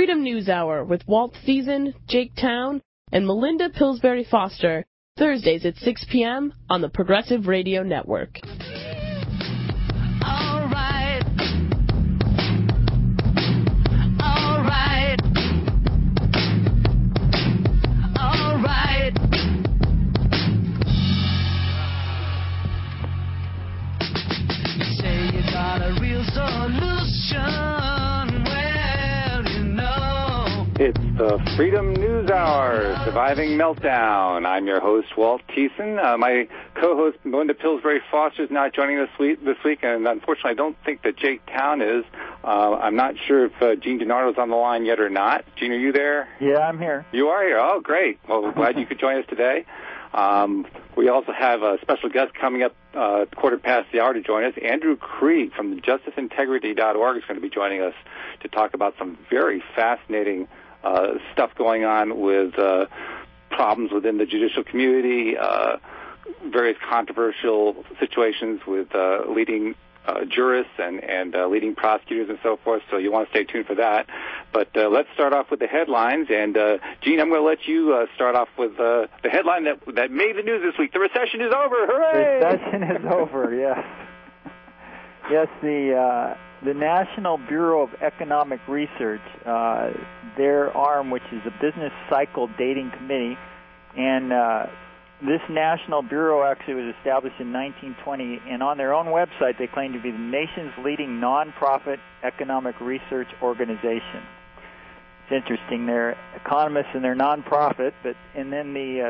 Freedom News Hour with Walt Thiessen, Jake Town, and Melinda Pillsbury Foster, Thursdays at 6 p.m. on the Progressive Radio Network. All right. You say you got a real solution. Well, you know. It's the Freedom News Hour, Surviving Meltdown. I'm your host, Walt Thiessen. My co-host, Melinda Pillsbury Foster, is not joining us this week, and unfortunately I don't think that Jake Town is. I'm not sure if Gene DiNardo's on the line yet or not. Gene, are you there? Yeah, I'm here. You are here? Oh, great. Well, glad you could join us today. We also have a special guest coming up 1:15 to join us. Andrew Krieg from the justiceintegrity.org is going to be joining us to talk about some very fascinating stuff going on with problems within the judicial community, various controversial situations with leading jurists and leading prosecutors and so forth, so you want to stay tuned for that. But let's start off with the headlines. And, Gene, I'm going to let you start off with the headline that made the news this week. The recession is over. Hooray! The recession is over, yes. Yes, the National Bureau of Economic Research, their arm, which is a business cycle dating committee, and this National Bureau actually was established in 1920, and on their own website they claim to be the nation's leading nonprofit economic research organization. It's interesting, they're economists and they're nonprofit, and then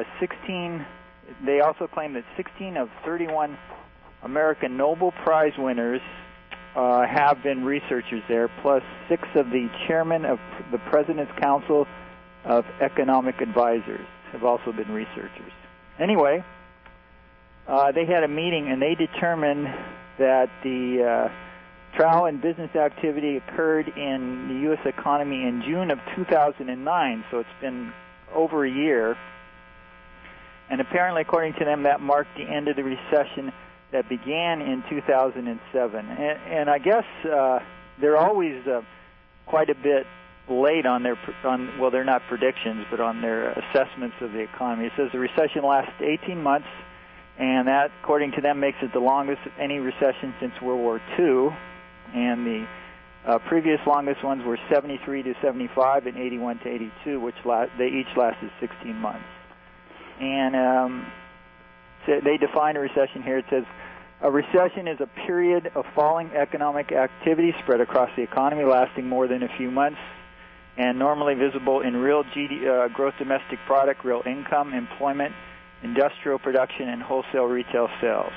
they also claim that 16 of 31 American Nobel Prize winners have been researchers there, plus 6 of the chairmen of the President's Council of Economic Advisors have also been researchers. Anyway, they had a meeting and they determined that the trial and business activity occurred in the U.S. economy in June of 2009, so it's been over a year. And apparently, according to them, that marked the end of the recession that began in 2007. And I guess they're always quite a bit late on well, they're not predictions, but on their assessments of the economy. It says the recession lasts 18 months, and that, according to them, makes it the longest of any recession since World War II. And the previous longest ones were 73 to 75 and 81 to 82, which they each lasted 16 months. And so they define a recession here. It says, a recession is a period of falling economic activity spread across the economy lasting more than a few months, and normally visible in real gross domestic product, real income, employment, industrial production, and wholesale retail sales.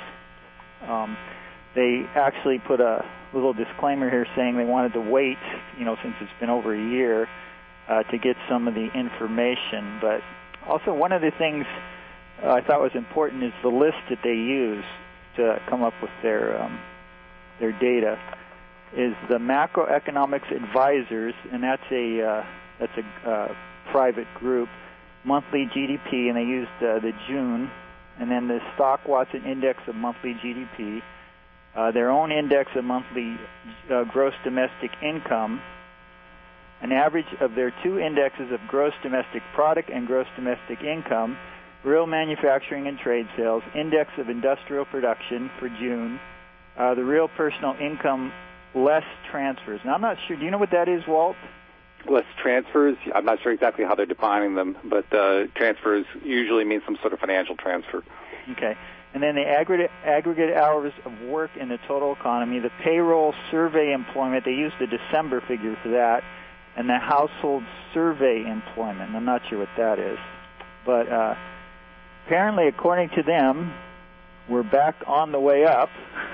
They actually put a little disclaimer here saying they wanted to wait, since it's been over a year, to get some of the information. But also one of the things I thought was important is the list that they use to come up with their data. Is the Macroeconomics Advisors, and that's a private group, monthly GDP, and they used the June, and then the Stock Watson Index of monthly GDP, their own index of monthly gross domestic income, an average of their 2 indexes of gross domestic product and gross domestic income, real manufacturing and trade sales, index of industrial production for June, the real personal income less transfers. Now, I'm not sure. Do you know what that is, Walt? Less transfers? I'm not sure exactly how they're defining them, but transfers usually mean some sort of financial transfer. Okay. And then the aggregate hours of work in the total economy, the payroll survey employment, they use the December figure for that, and the household survey employment. I'm not sure what that is. But apparently, according to them, we're back on the way up.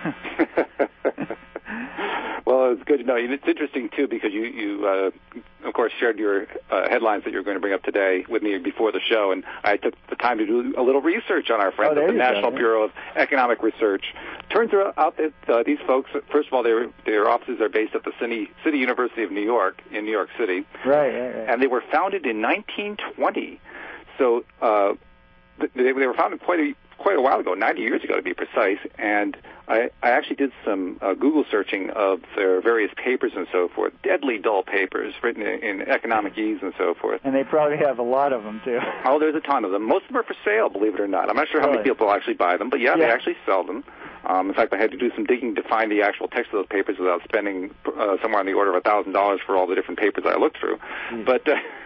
Well, it's good to know. It's interesting, too, because you of course, shared your headlines that you were going to bring up today with me before the show, and I took the time to do a little research on our friends at the National Bureau of Economic Research. Turns out that these folks, first of all, their offices are based at the City University of New York, in New York City. Right. And they were founded in 1920. So they were founded quite quite a while ago, 90 years ago to be precise, and I actually did some Google searching of their various papers and so forth, deadly dull papers written in economic ease and so forth. And they probably have a lot of them, too. Oh, there's a ton of them. Most of them are for sale, believe it or not. I'm not sure how many people actually buy them, but yeah, they actually sell them. In fact, I had to do some digging to find the actual text of those papers without spending somewhere on the order of $1,000 for all the different papers I looked through. But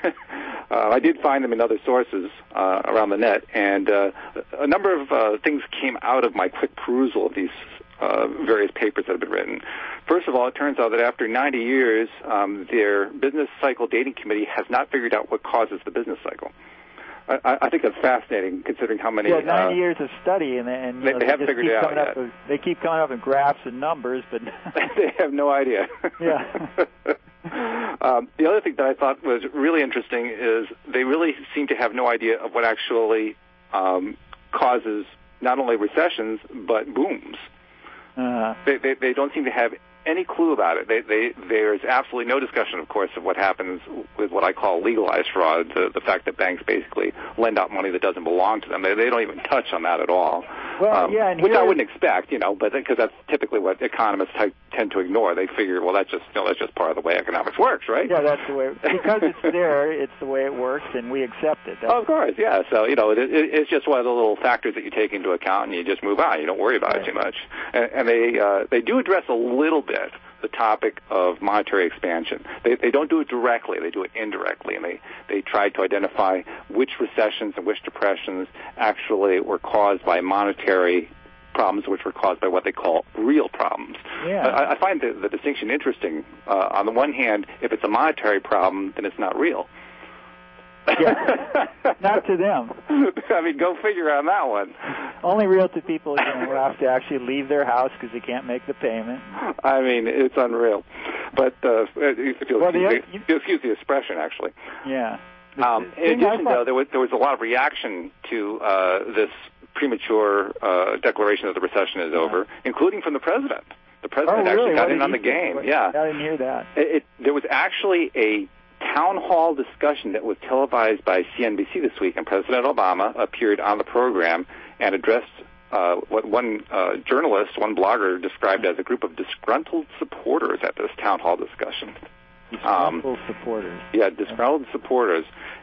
I did find them in other sources around the net, and a number of things came out of my quick perusal of these various papers that have been written. First of all, it turns out that after 90 years, their business cycle dating committee has not figured out what causes the business cycle. I think that's fascinating, considering how many... 90 years of study, and they haven't figured it out yet. They keep coming up in graphs and numbers, but... They have no idea. Yeah. The other thing that I thought was really interesting is they really seem to have no idea of what actually causes not only recessions, but booms. They don't seem to have any clue about it. There's absolutely no discussion, of course, of what happens with what I call legalized fraud, the fact that banks basically lend out money that doesn't belong to them. They don't even touch on that at all. Well, which I wouldn't expect, but because that's typically what economists tend to ignore. They figure, well, that's just part of the way economics works, right? Yeah, that's the way. Because it's there, it's the way it works, and we accept it. Of course, yeah. So it's just one of the little factors that you take into account, and you just move on. You don't worry about it too much. And they do address a little bit the topic of monetary expansion. They don't do it directly. They do it indirectly, and they try to identify which recessions and which depressions actually were caused by monetary problems, which were caused by what they call real problems. Yeah. I find the distinction interesting. On the one hand, if it's a monetary problem, then it's not real. Yeah. Not to them. I mean, go figure on that one. Only real to people who have to actually leave their house because they can't make the payment. I mean, it's unreal. But if you'll excuse the expression, actually. Yeah. In addition, though, there was a lot of reaction to this premature declaration that the recession is over, including from the president. The president actually got in on the game. Yeah. I didn't hear that. There was actually a town hall discussion that was televised by CNBC this week, and President Obama appeared on the program and addressed what one journalist, one blogger, described as a group of disgruntled supporters at this town hall discussion. Disgruntled supporters. Yeah, disgruntled supporters.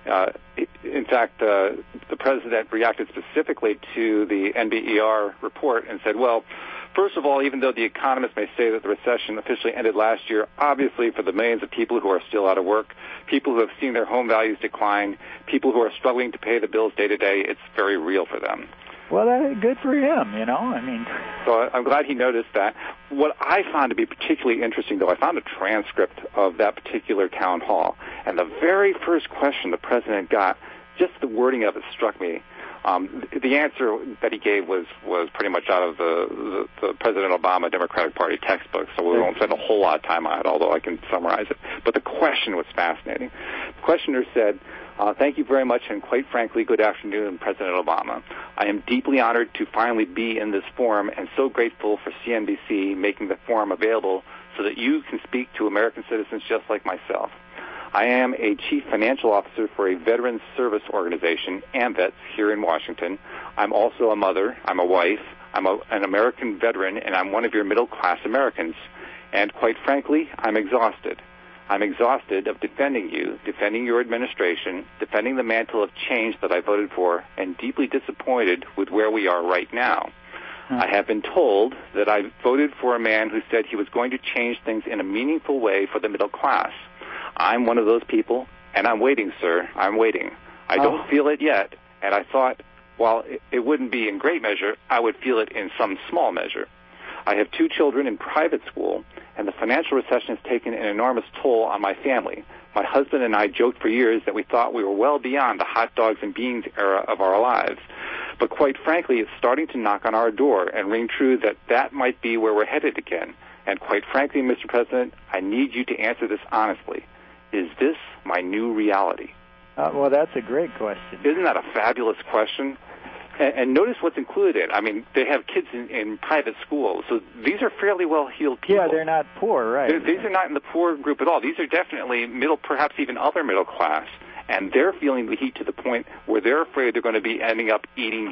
In fact, the president reacted specifically to the NBER report and said, well, first of all, even though the economists may say that the recession officially ended last year, obviously for the millions of people who are still out of work, people who have seen their home values decline, people who are struggling to pay the bills day to day, it's very real for them. Well, that's good for him, I mean. So I'm glad he noticed that. What I found to be particularly interesting, though, I found a transcript of that particular town hall, and the very first question the president got, just the wording of it struck me. The answer that he gave was pretty much out of the President Obama Democratic Party textbook, so we won't spend a whole lot of time on it, although I can summarize it. But the question was fascinating. The questioner said, thank you very much, and quite frankly, good afternoon, President Obama. I am deeply honored to finally be in this forum and so grateful for CNBC making the forum available so that you can speak to American citizens just like myself. I am a chief financial officer for a veterans service organization, AMVETS, here in Washington. I'm also a mother. I'm a wife. I'm an American veteran, and I'm one of your middle-class Americans. And quite frankly, I'm exhausted. I'm exhausted of defending you, defending your administration, defending the mantle of change that I voted for, and deeply disappointed with where we are right now. I have been told that I voted for a man who said he was going to change things in a meaningful way for the middle class. I'm one of those people, and I'm waiting, sir. I'm waiting. I don't feel it yet, and I thought, while it wouldn't be in great measure, I would feel it in some small measure. I have 2 children in private school, and the financial recession has taken an enormous toll on my family. My husband and I joked for years that we thought we were well beyond the hot dogs and beans era of our lives. But quite frankly, it's starting to knock on our door and ring true that might be where we're headed again. And quite frankly, Mr. President, I need you to answer this honestly. Is this my new reality? Well, that's a great question. Isn't that a fabulous question? And notice what's included. I mean, they have kids in private schools, so these are fairly well-heeled people. Yeah, they're not poor, right? These are not in the poor group at all. These are definitely middle, perhaps even upper middle class, and they're feeling the heat to the point where they're afraid they're going to be ending up eating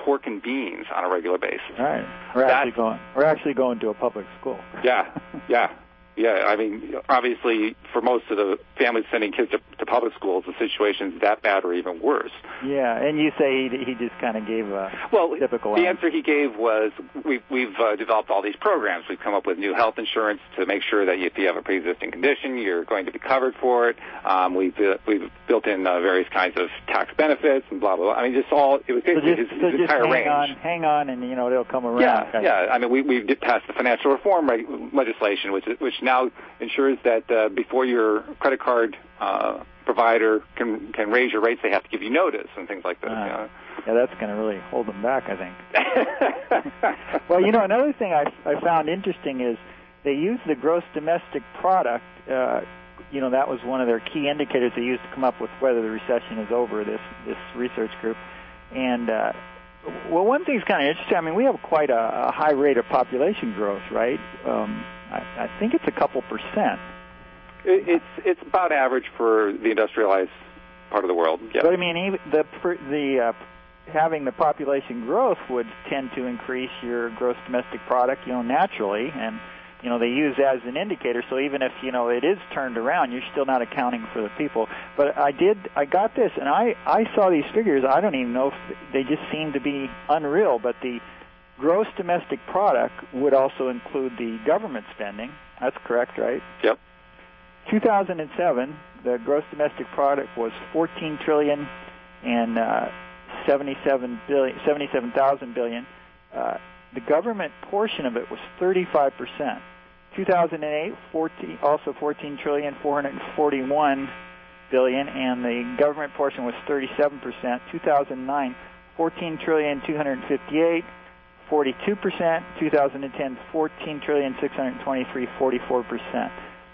pork and beans on a regular basis. All right. We're actually going to a public school. Yeah. I mean, obviously, for most of the families sending kids to public schools, the situation's that bad or even worse. Yeah, and you say he just kind of gave a typical the answer he gave was we've developed all these programs. We've come up with new health insurance to make sure that if you have a pre-existing condition, you're going to be covered for it. We've built in various kinds of tax benefits and blah, blah, blah. I mean, it was basically his entire range. Hang on, and, they'll come around. Yeah. I mean, we did pass the financial reform legislation, which now ensures that before your credit card provider can raise your rates, they have to give you notice and things like that. Yeah, that's going to really hold them back, I think. Well, another thing I found interesting is they use the gross domestic product. That was one of their key indicators they used to come up with whether the recession is over, this research group. And, one thing's kind of interesting. I mean, we have quite a high rate of population growth, right? I think it's a couple percent. It's about average for the industrialized part of the world. Yeah. But I mean, even having the population growth would tend to increase your gross domestic product, naturally, and they use that as an indicator. So even if it is turned around, you're still not accounting for the people. But I got this, and I saw these figures. I don't even know if they just seem to be unreal, but the gross domestic product would also include the government spending. That's correct, right? Yep. 2007, the gross domestic product was $14 trillion and 77,000 billion. The government portion of it was 35%. 2008, also 14 trillion 441 billion, and the government portion was 37%. 2009, 14 trillion 258. 42%, 2010, 14 trillion 623, 44%.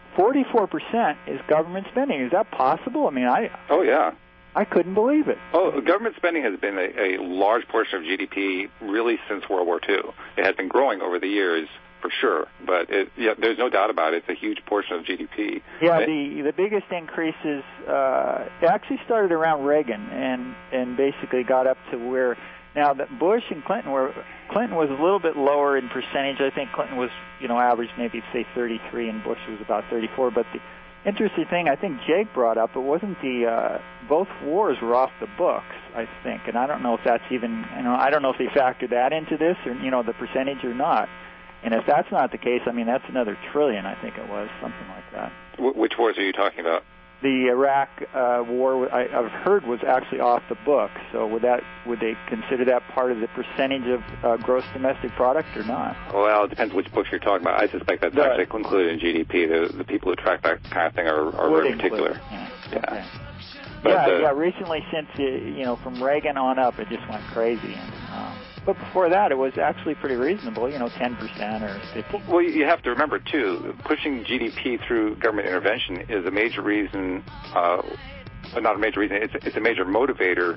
44% is government spending. Is that possible? I mean, Oh, yeah. I couldn't believe it. Oh, government spending has been a large portion of GDP really since World War II. It has been growing over the years, for sure, but there's no doubt about it. It's a huge portion of GDP. Yeah, the biggest increases actually started around Reagan and basically got up to where now that Bush and Clinton was a little bit lower in percentage. I think Clinton was averaged maybe say 33 and Bush was about 34. But the interesting thing I think Jake brought up, it wasn't both wars were off the books, I think, and I don't know if that's even I don't know if they factored that into this or the percentage or not. And if that's not the case, I mean that's another trillion. I think it was something like that. Which wars are you talking about? The Iraq war, I've heard, was actually off the books. So would they consider that part of the percentage of gross domestic product or not? Well, it depends which books you're talking about. I suspect that's actually included in GDP. The people who track that kind of thing are very particular. Yeah. Okay. But, recently, since from Reagan on up, it just went crazy. But before that, it was actually pretty reasonable, 10% or 15%. Well, you have to remember, too, pushing GDP through government intervention is a major reason, not a major reason, it's a major motivator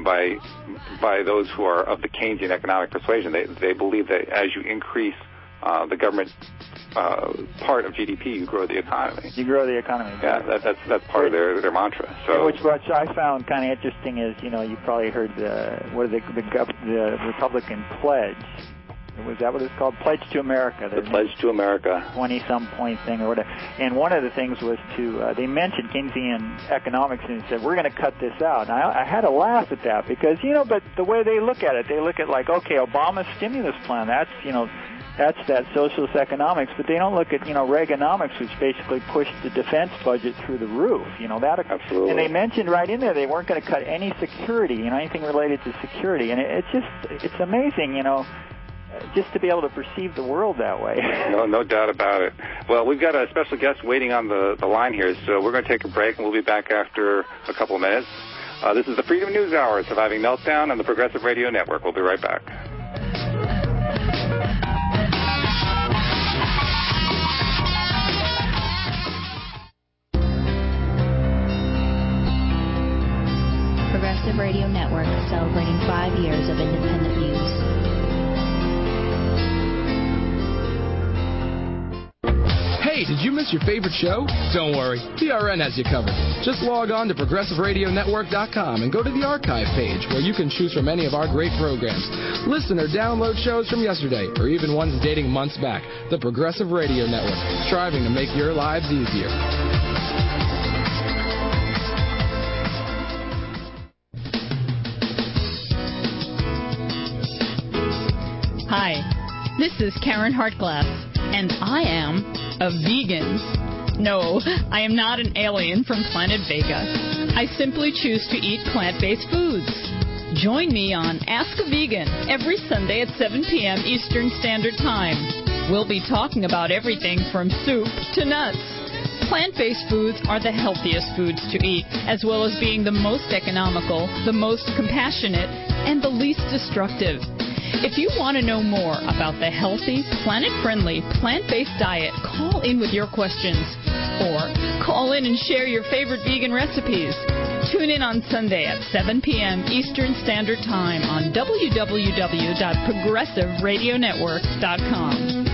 by those who are of the Keynesian economic persuasion. They believe that as you increase the government part of GDP, you grow the economy. You grow the economy. Yeah, that's part of their mantra. So, which I found kind of interesting is, you probably heard the Republican pledge. Was that what it's called? Pledge to America. The Pledge to America. 20-some point thing or whatever. And one of the things was they mentioned Keynesian economics and said, we're going to cut this out. And I had to laugh at that because, but the way they look at it, they look at like, okay, Obama's stimulus plan, that's that socialist economics, but they don't look at, Reaganomics, which basically pushed the defense budget through the roof, Absolutely. And they mentioned right in there they weren't going to cut any security, anything related to security. And it's amazing, just to be able to perceive the world that way. No doubt about it. Well, we've got a special guest waiting on the line here, so we're going to take a break, and we'll be back after a couple of minutes. This is the Freedom News Hour, Surviving Meltdown on the Progressive Radio Network. We'll be right back. Progressive Radio Network, celebrating 5 years of independent news. Hey, Hey, did you miss your favorite show? Don't worry, PRN has you covered. Just log on to ProgressiveRadioNetwork.com and go to the archive page where you can choose from any of our great programs. Listen or download shows from yesterday or even ones dating months back. The Progressive Radio Network, striving to make your lives easier. Hi, this is Karen Hartglass, and I am a vegan. No, I am not an alien from planet Vega. I simply choose to eat plant-based foods. Join me on Ask a Vegan every Sunday at 7 p.m. Eastern Standard Time. We'll be talking about everything from soup to nuts. Plant-based foods are the healthiest foods to eat, as well as being the most economical, the most compassionate, and the least destructive. If you want to know more about the healthy, planet-friendly, plant-based diet, call in with your questions. Or call in and share your favorite vegan recipes. Tune in on Sunday at 7 p.m. Eastern Standard Time on www.progressiveradionetwork.com.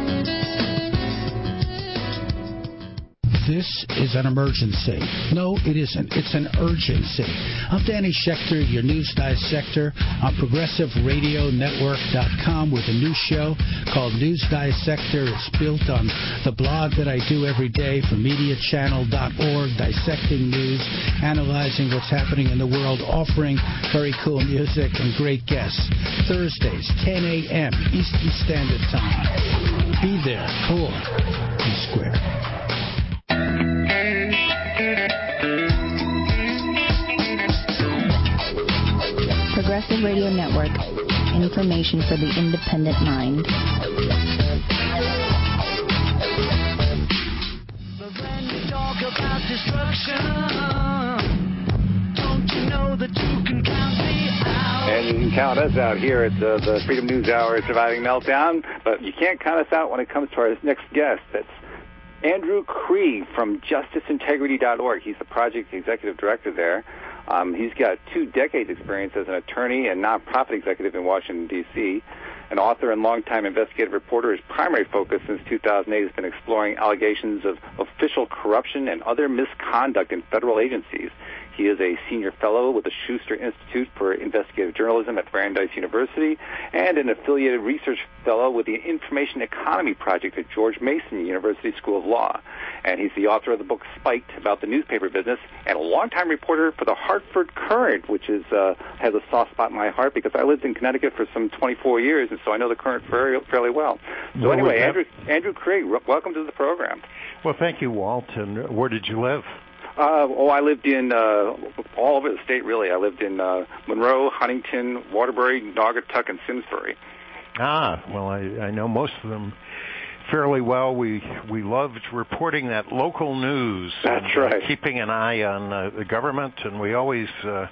This is an emergency. No, it isn't. It's an urgency. I'm Danny Schechter, your news dissector on ProgressiveRadioNetwork.com with a new show called News Dissector. It's built on the blog that I do every day for MediaChannel.org, dissecting news, analyzing what's happening in the world, offering very cool music and great guests. Thursdays, 10 a.m. Eastern Standard Time. Be there. Cool. Be square. Progressive Radio Network. Information for the independent mind. Talk about destruction. Don't you know that you can count me out? And you can count us out here at the Freedom News Hour Surviving Meltdown, but you can't count us out when it comes to our next guest. That's Andrew Krieg from JusticeIntegrity.org. He's the project executive director there. He's got 2 decades experience as an attorney and nonprofit executive in Washington, D.C. An author and longtime investigative reporter, his primary focus since 2008 has been exploring allegations of official corruption and other misconduct in federal agencies. He is a senior fellow with the Schuster Institute for Investigative Journalism at Brandeis University and an affiliated research fellow with the Information Economy Project at George Mason University School of Law. And he's the author of the book Spiked about the newspaper business and a longtime reporter for the Hartford Courant, which is has a soft spot in my heart because I lived in Connecticut for some 24 years, and so I know the Courant fairly well. So anyway, Andrew Krieg, welcome to the program. Well, thank you, Walt. And where did you live? I lived in all over the state, really. I lived in Monroe, Huntington, Waterbury, Naugatuck, and Simsbury. Well, I know most of them fairly well. We loved reporting that local news. That's right. Keeping an eye on the government, and we always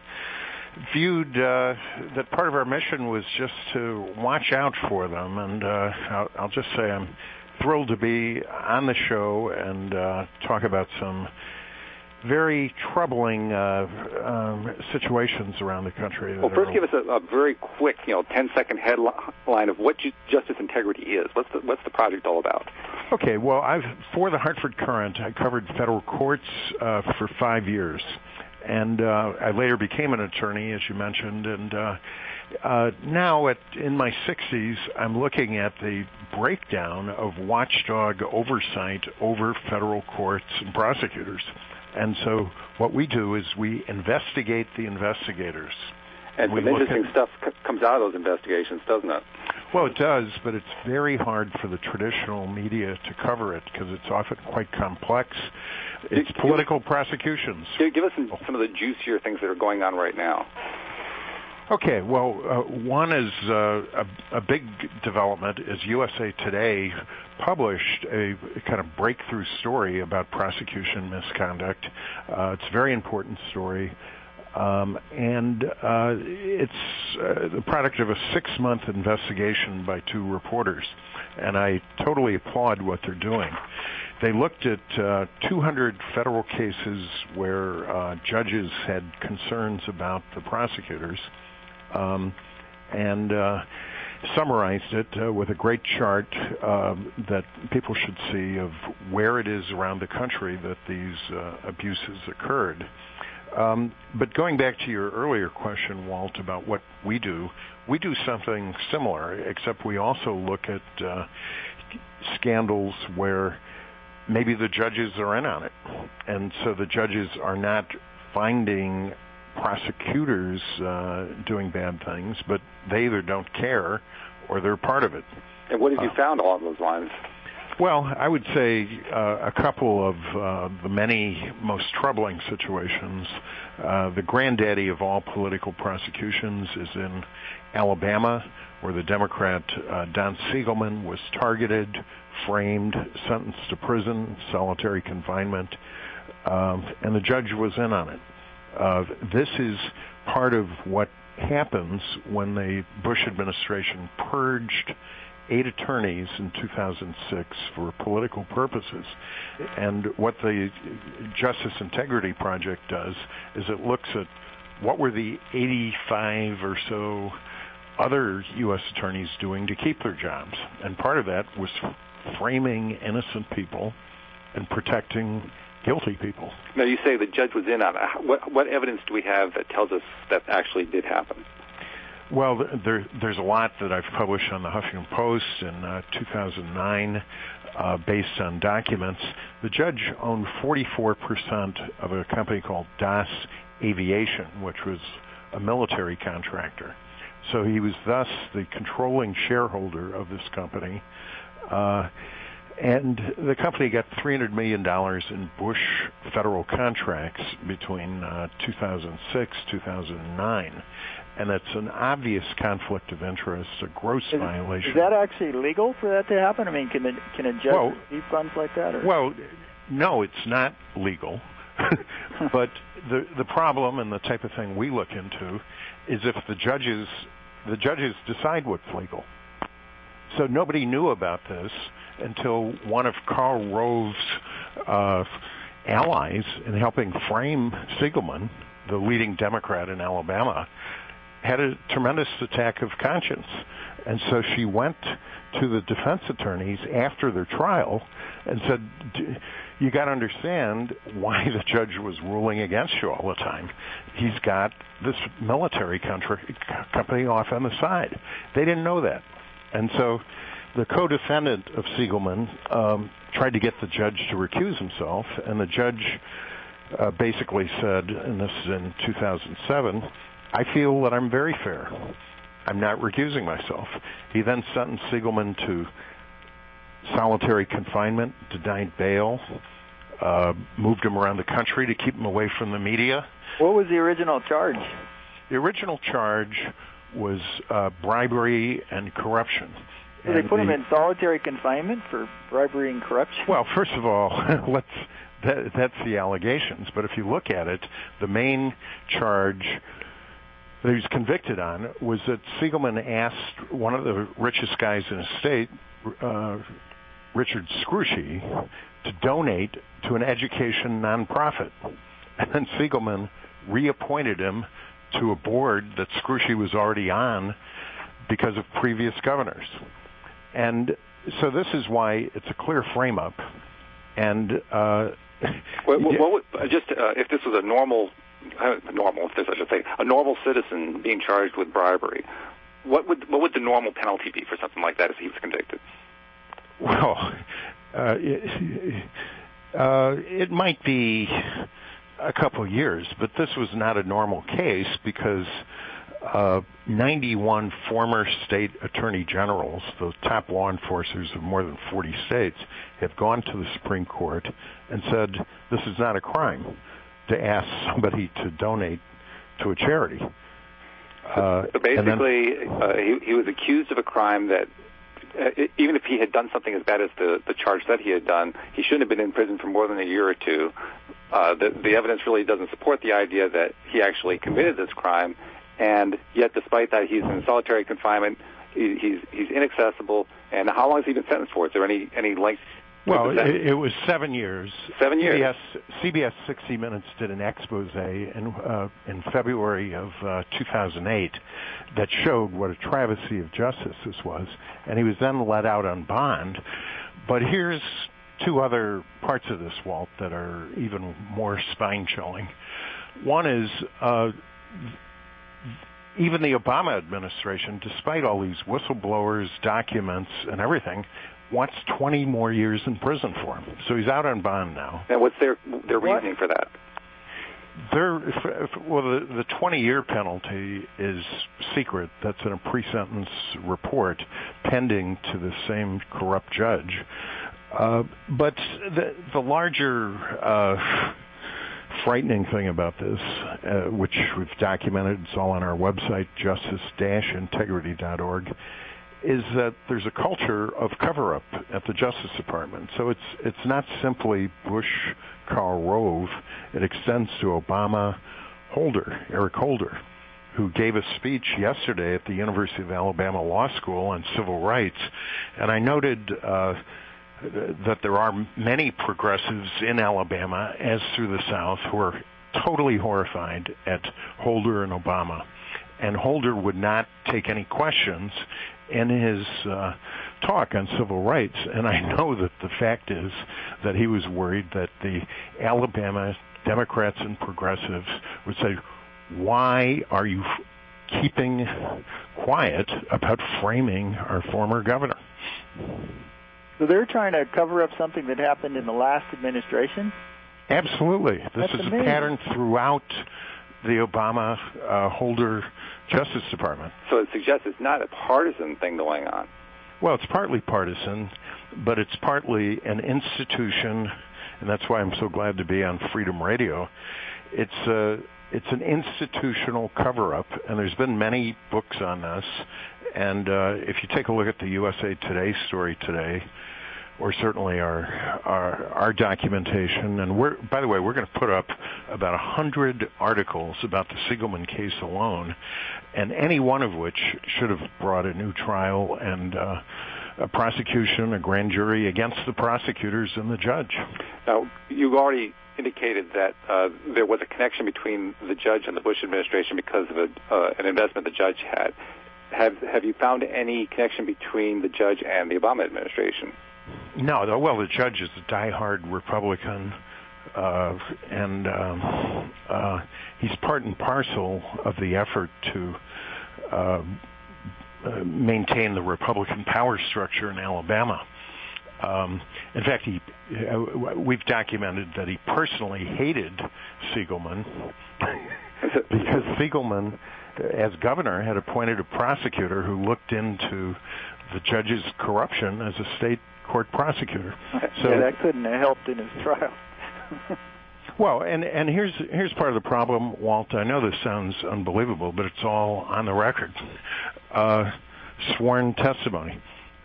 viewed that part of our mission was just to watch out for them. And I'll just say I'm thrilled to be on the show and talk about some very troubling situations around the country. Well, first give us a very quick, 10-second headline of what Justice Integrity is. What's the project all about? Okay, well, for the Hartford Courant, I covered federal courts for 5 years. And I later became an attorney, as you mentioned, and now in my 60s, I'm looking at the breakdown of watchdog oversight over federal courts and prosecutors. And so what we do is we investigate the investigators. And some interesting stuff comes out of those investigations, doesn't it? Well, it does, but it's very hard for the traditional media to cover it because it's often quite complex. It's political prosecutions. Give us some of the juicier things that are going on right now. Okay, well, one is a big development is USA Today published a kind of breakthrough story about prosecution misconduct. It's a very important story, and it's the product of a 6-month investigation by 2 reporters, and I totally applaud what they're doing. They looked at 200 federal cases where judges had concerns about the prosecutors, and summarized it with a great chart that people should see of where it is around the country that these abuses occurred. But going back to your earlier question, Walt, about what we do something similar, except we also look at scandals where maybe the judges are in on it. And so the judges are not finding prosecutors doing bad things, but they either don't care or they're part of it. And what have you found along those lines? Well, I would say a couple of the many most troubling situations. The granddaddy of all political prosecutions is in Alabama, where the Democrat Don Siegelman was targeted, framed, sentenced to prison, solitary confinement, and the judge was in on it. This is part of what happens when the Bush administration purged 8 attorneys in 2006 for political purposes. And what the Justice Integrity Project does is it looks at what were the 85 or so other U.S. attorneys doing to keep their jobs. And part of that was framing innocent people and protecting guilty people. Now, you say the judge was in on it. What evidence do we have that tells us that actually did happen? Well, there's a lot that I've published on the Huffington Post in 2009 based on documents. The judge owned 44% of a company called Das Aviation, which was a military contractor. So he was thus the controlling shareholder of this company. And the company got $300 million in Bush federal contracts between 2006, 2009. And it's an obvious conflict of interest, a gross violation. Is that actually legal for that to happen? I mean, can a judge receive funds like that? Or? Well, no, it's not legal. But the problem and the type of thing we look into is if the judges decide what's legal. So nobody knew about this until one of Karl Rove's allies in helping frame Siegelman, the leading Democrat in Alabama, had a tremendous attack of conscience. And so she went to the defense attorneys after their trial and said, you got to understand why the judge was ruling against you all the time. He's got this military company off on the side. They didn't know that. And so the co-defendant of Siegelman tried to get the judge to recuse himself, and the judge basically said, and this is in 2007, I feel that I'm very fair. I'm not recusing myself. He then sentenced Siegelman to solitary confinement, denied bail, moved him around the country to keep him away from the media. What was the original charge? The original charge was bribery and corruption. So they put him in solitary confinement for bribery and corruption? Well, first of all, that's the allegations. But if you look at it, the main charge that he was convicted on was that Siegelman asked one of the richest guys in the state, Richard Scrushy, to donate to an education nonprofit. And then Siegelman reappointed him to a board that Scrushy was already on because of previous governors. And so this is why it's a clear frame-up. And if this was a normal, a normal citizen being charged with bribery, what would the normal penalty be for something like that if he was convicted? Well, it might be a couple of years, but this was not a normal case because 91 former state attorney generals, the top law enforcers of more than 40 states, have gone to the Supreme Court and said this is not a crime to ask somebody to donate to a charity. So basically, he was accused of a crime that, even if he had done something as bad as the charge that he had done, he shouldn't have been in prison for more than a year or two. The evidence really doesn't support the idea that he actually committed this crime, and yet despite that, he's in solitary confinement, he's inaccessible. And how long has he been sentenced for? Is there any length Well, it was 7 years. 7 years. CBS 60 Minutes did an expose in February of 2008 that showed what a travesty of justice this was, and he was then let out on bond. But here's two other parts of this, Walt, that are even more spine-chilling. One is even the Obama administration, despite all these whistleblowers, documents, and everything, wants 20 more years in prison for him. So he's out on bond now. And what's their reasoning for that? The 20-year penalty is secret. That's in a pre-sentence report pending to the same corrupt judge. But the larger frightening thing about this, which we've documented, it's all on our website, justice-integrity.org, is that there's a culture of cover-up at the Justice Department. So it's not simply Bush, Karl Rove. It extends to Obama, Eric Holder, who gave a speech yesterday at the University of Alabama Law School on civil rights. And I noted that there are many progressives in Alabama, as through the South, who are totally horrified at Holder and Obama. And Holder would not take any questions in his talk on civil rights. And I know that the fact is that he was worried that the Alabama Democrats and progressives would say, why are you keeping quiet about framing our former governor? So they're trying to cover up something that happened in the last administration? Absolutely. This is amazing. A pattern throughout the Obama Holder Justice Department. So it suggests it's not a partisan thing going on. Well, it's partly partisan, but it's partly an institution, and that's why I'm so glad to be on Freedom Radio. It's an institutional cover-up, and there's been many books on this. And if you take a look at the USA Today story today, or certainly our documentation, and by the way, we're going to put up about 100 articles about the Siegelman case alone, and any one of which should have brought a new trial and a prosecution, a grand jury against the prosecutors and the judge. Now, you already indicated that there was a connection between the judge and the Bush administration because of an investment the judge had. Have you found any connection between the judge and the Obama administration? No. Well, the judge is a diehard Republican, and he's part and parcel of the effort to maintain the Republican power structure in Alabama. In fact, we've documented that he personally hated Siegelman because Siegelman, as governor, had appointed a prosecutor who looked into the judge's corruption as a state court prosecutor. So yeah, that couldn't have helped in his trial. Well, and here's part of the problem, Walt. I know this sounds unbelievable, but it's all on the record. Sworn testimony.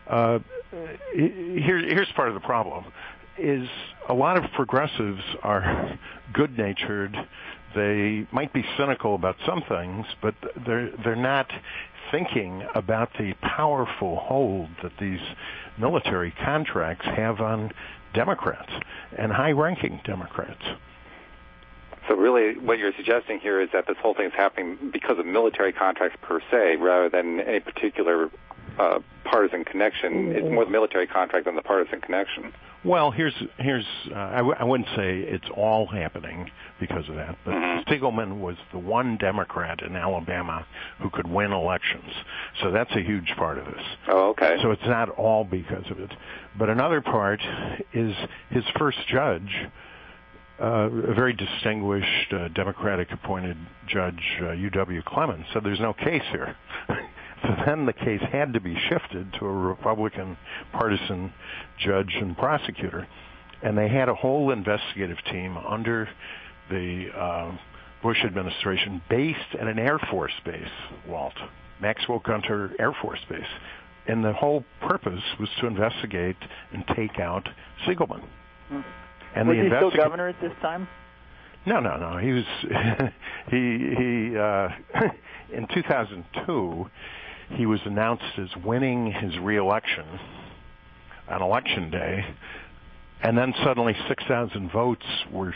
Here's part of the problem, is a lot of progressives are good-natured. They might be cynical about some things, but they're not thinking about the powerful hold that these military contracts have on Democrats and high-ranking Democrats. So really what you're suggesting here is that this whole thing is happening because of military contracts per se rather than any particular partisan connection. It's more the military contract than the partisan connection. Well, I wouldn't say it's all happening because of that, but Siegelman was the one Democrat in Alabama who could win elections. So that's a huge part of this. Oh, okay. So it's not all because of it. But another part is his first judge, a very distinguished Democratic-appointed judge, U.W. Clemens, said there's no case here. So then the case had to be shifted to a Republican partisan judge and prosecutor. And they had a whole investigative team under the Bush administration based at an Air Force base, Walt, Maxwell Gunter Air Force Base. And the whole purpose was to investigate and take out Siegelman. And was he still governor at this time? No. He was in 2002. He was announced as winning his re-election on Election Day And then suddenly 6,000 votes were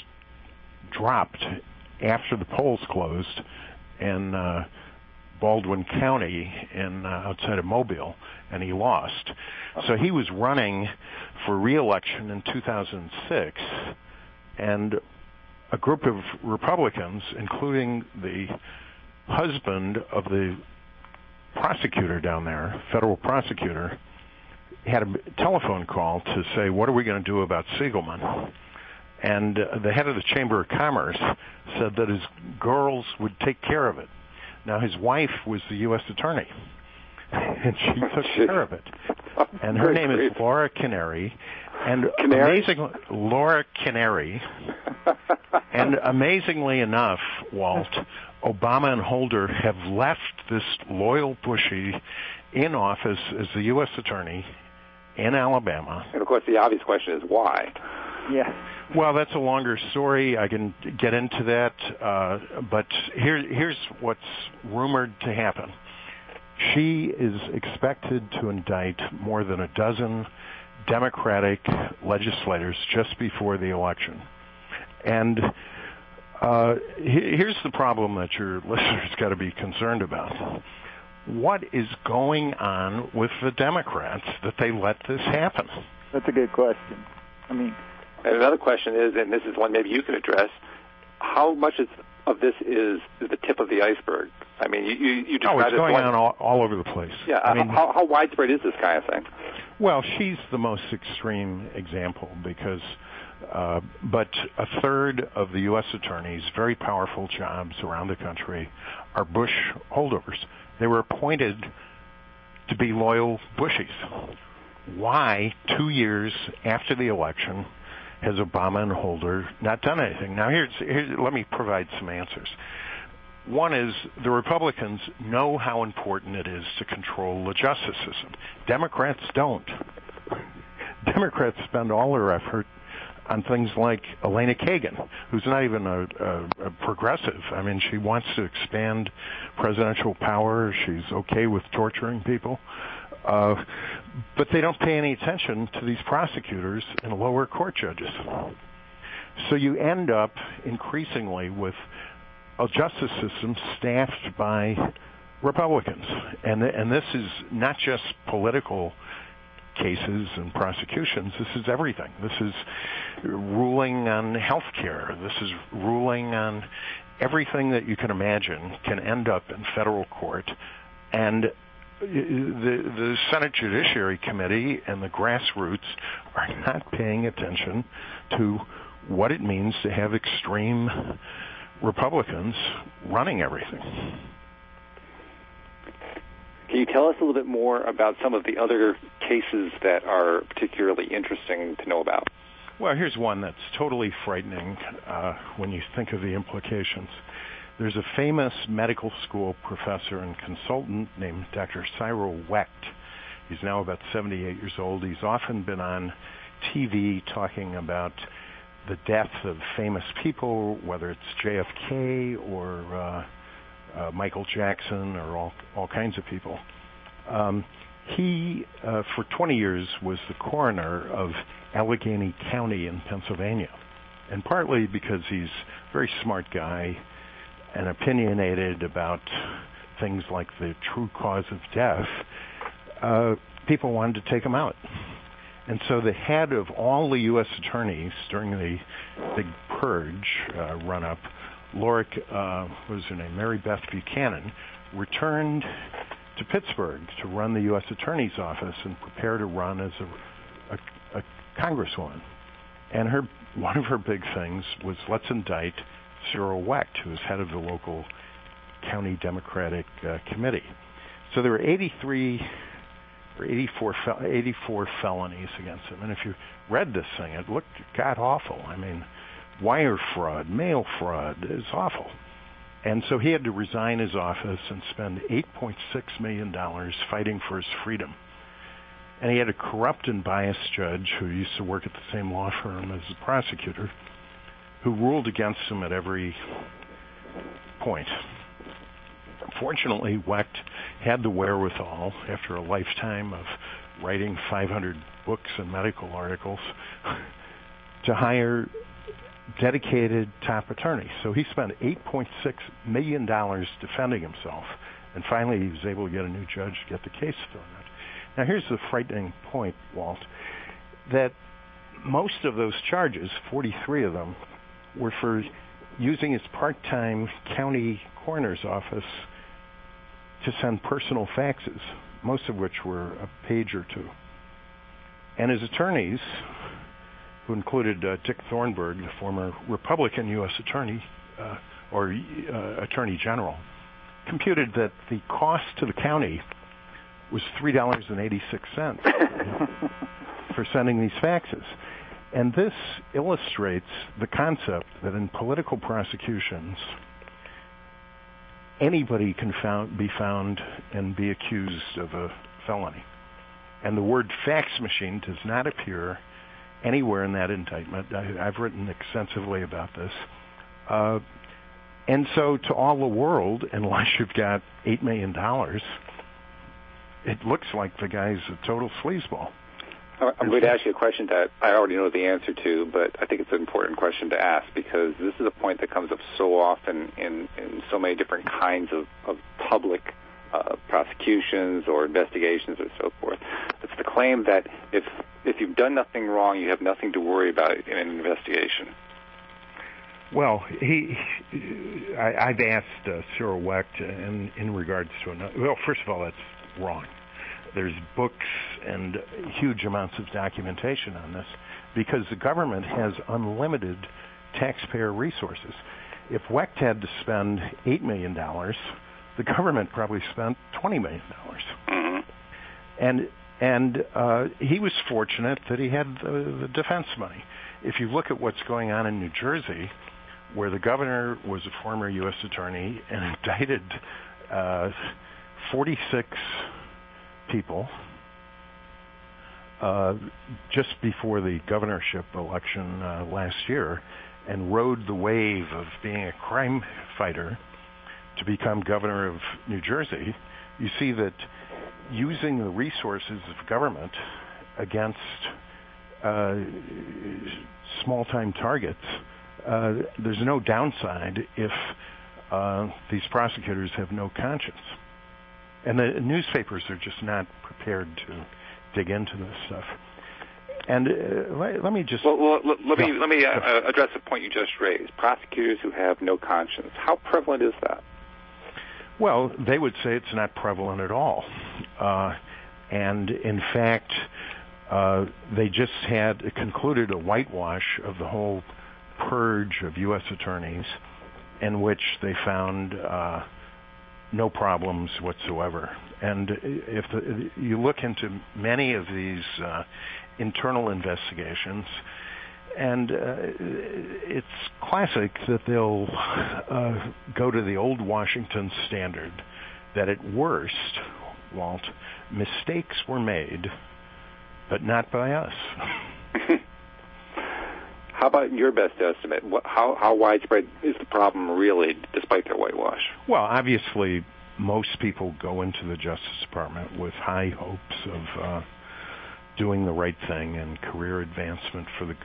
dropped after the polls closed in Baldwin County outside of Mobile, and he lost. So he was running for re-election in 2006, and a group of Republicans, including the husband of the prosecutor down there, federal prosecutor, had a telephone call to say, what are we going to do about Siegelman? And the head of the Chamber of Commerce said that his girls would take care of it. Now, his wife was the U.S. attorney, and she took care of it. And her name is Laura Canary. And Laura Canary. And amazingly enough, Walt, Obama and Holder have left this loyal Bushie in office as the U.S. attorney in Alabama. And, of course, the obvious question is why? Yeah. Well, that's a longer story. I can get into that. But here's what's rumored to happen. She is expected to indict more than a dozen Democratic legislators just before the election. And here's the problem that your listeners got to be concerned about. What is going on with the Democrats that they let this happen? That's a good question. I mean, and another question is, and this is one maybe you can address, how much of this is the tip of the iceberg? I mean, you described it's going on all over the place. Yeah, I mean, how widespread is this kind of thing? Well, she's the most extreme example because, but a third of the U.S. attorneys, very powerful jobs around the country, are Bush holdovers. They were appointed to be loyal Bushies. Why, 2 years after the election, has Obama and Holder not done anything? Now, let me provide some answers. One is the Republicans know how important it is to control the justice system. Democrats don't. Democrats spend all their effort on things like Elena Kagan, who's not even a progressive. I mean, she wants to expand presidential power. She's okay with torturing people. But they don't pay any attention to these prosecutors and lower court judges. So you end up increasingly with a justice system staffed by Republicans. And this is not just political cases and prosecutions. This is everything. This is ruling on health care. This is ruling on everything that you can imagine can end up in federal court. And the Senate Judiciary Committee and the grassroots are not paying attention to what it means to have extreme Republicans running everything. Can you tell us a little bit more about some of the other cases that are particularly interesting to know about? Well, here's one that's totally frightening when you think of the implications. There's a famous medical school professor and consultant named Dr. Cyril Wecht. He's now about 78 years old. He's often been on TV talking about the death of famous people, whether it's JFK or Michael Jackson or all kinds of people. He, for 20 years, was the coroner of Allegheny County in Pennsylvania, and partly because he's a very smart guy and opinionated about things like the true cause of death, people wanted to take him out. And so the head of all the U.S. attorneys during the big purge run-up, what was her name, Mary Beth Buchanan, returned to Pittsburgh to run the U.S. Attorney's Office and prepare to run as a congresswoman. And one of her big things was, let's indict Cyril Wecht, who was head of the local county Democratic committee. So there were 84 felonies against him. And if you read this thing, it looked god-awful. I mean, wire fraud, mail fraud is awful. And so he had to resign his office and spend $8.6 million fighting for his freedom. And he had a corrupt and biased judge who used to work at the same law firm as the prosecutor, who ruled against him at every point. Fortunately, Wecht had the wherewithal, after a lifetime of writing 500 books and medical articles, to hire dedicated top attorneys. So he spent $8.6 million defending himself, and finally he was able to get a new judge to get the case thrown out. Now here's the frightening point, Walt, that most of those charges, 43 of them, were for using his part-time county coroner's office to send personal faxes, most of which were a page or two. And his attorneys, who included Dick Thornburg, the former Republican U.S. attorney, attorney general, computed that the cost to the county was $3.86 for sending these faxes. And this illustrates the concept that in political prosecutions, anybody can be found and be accused of a felony. And the word fax machine does not appear anywhere in that indictment. I've written extensively about this. And so to all the world, unless you've got $8 million, it looks like the guy's a total sleazeball. I'm going to ask you a question that I already know the answer to, but I think it's an important question to ask because this is a point that comes up so often in so many different kinds of public prosecutions or investigations or so forth. It's the claim that if you've done nothing wrong, you have nothing to worry about in an investigation. Well, I've asked Cyril Wecht in regards to another. Well, first of all, that's wrong. There's books and huge amounts of documentation on this because the government has unlimited taxpayer resources. If Wecht had to spend $8 million, the government probably spent $20 million. And he was fortunate that he had the defense money. If you look at what's going on in New Jersey, where the governor was a former U.S. attorney and indicted 46 people just before the governorship election last year and rode the wave of being a crime fighter to become governor of New Jersey, you see that using the resources of government against small-time targets, there's no downside if these prosecutors have no conscience. And the newspapers are just not prepared to dig into this stuff. And let me just... Let me address the point you just raised. Prosecutors who have no conscience. How prevalent is that? Well, they would say it's not prevalent at all. And in fact, they just had concluded a whitewash of the whole purge of U.S. attorneys in which they found no problems whatsoever. And if you look into many of these internal investigations, and it's classic that they'll go to the old Washington standard that at worst, Walt, mistakes were made, but not by us. How about your best estimate? How widespread is the problem really, despite their whitewash? Well, obviously, most people go into the Justice Department with high hopes of doing the right thing and career advancement for the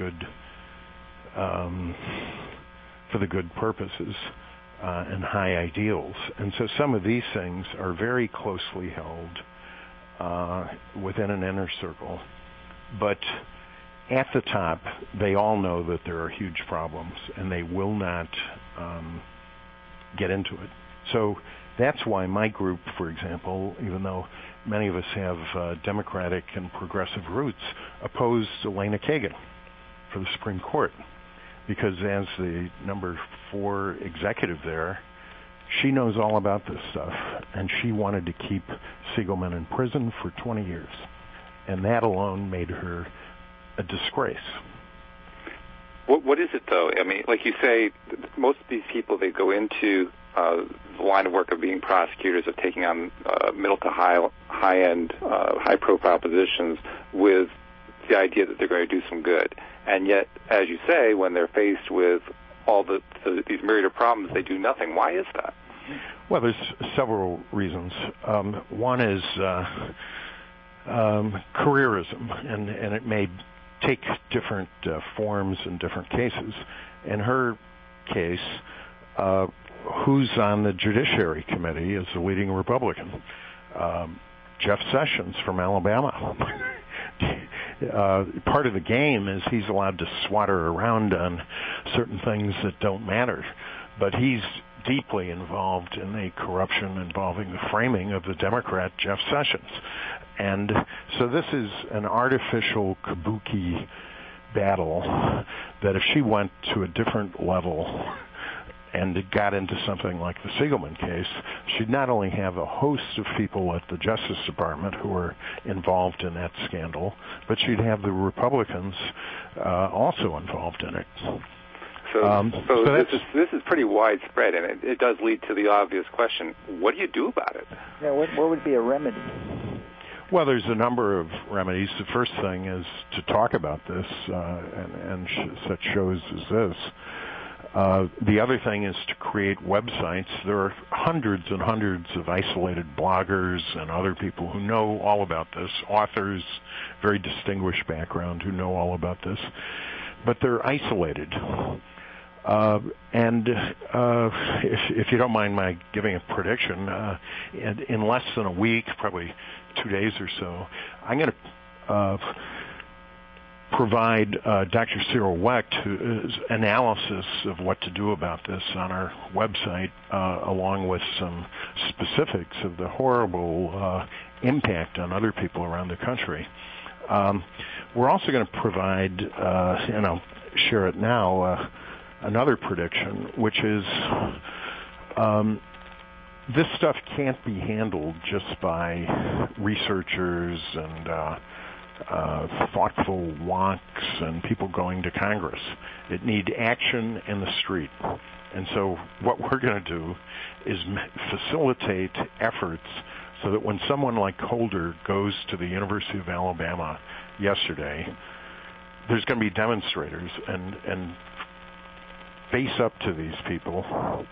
good purposes and high ideals. And so some of these things are very closely held within an inner circle, but at the top, they all know that there are huge problems, and they will not get into it. So that's why my group, for example, even though many of us have Democratic and progressive roots, opposed Elena Kagan for the Supreme Court, because as the number 4 executive there, she knows all about this stuff, and she wanted to keep Siegelman in prison for 20 years. And that alone made her a disgrace. What is it, though? I mean, like you say, most of these people, they go into the line of work of being prosecutors, of taking on middle to high-end, high-profile positions with the idea that they're going to do some good. And yet, as you say, when they're faced with all these myriad of problems, they do nothing. Why is that? Well, there's several reasons. One is careerism, and it may take different forms in different cases. In her case, who's on the Judiciary Committee is the leading Republican. Jeff Sessions from Alabama. Part of the game is he's allowed to swatter around on certain things that don't matter, but he's deeply involved in the corruption involving the framing of the Democrat Jeff Sessions. And so this is an artificial kabuki battle that if she went to a different level and it got into something like the Siegelman case, she'd not only have a host of people at the Justice Department who are involved in that scandal, but she'd have the Republicans also involved in it. So this is pretty widespread, and it does lead to the obvious question: what do you do about it? Yeah, what would be a remedy? Well, there's a number of remedies. The first thing is to talk about this, and such shows as this. The other thing is to create websites. There are hundreds and hundreds of isolated bloggers and other people who know all about this, authors, very distinguished background, who know all about this, but they're isolated. And if you don't mind my giving a prediction, in less than a week, probably 2 days or so, I'm going to provide Dr. Cyril Wecht analysis of what to do about this on our website, along with some specifics of the horrible impact on other people around the country. We're also going to provide, and I'll share it now, another prediction, which is this stuff can't be handled just by researchers and thoughtful wonks and people going to Congress. It needs action in the street. And so what we're going to do is facilitate efforts so that when someone like Holder goes to the University of Alabama yesterday, there's going to be demonstrators and face up to these people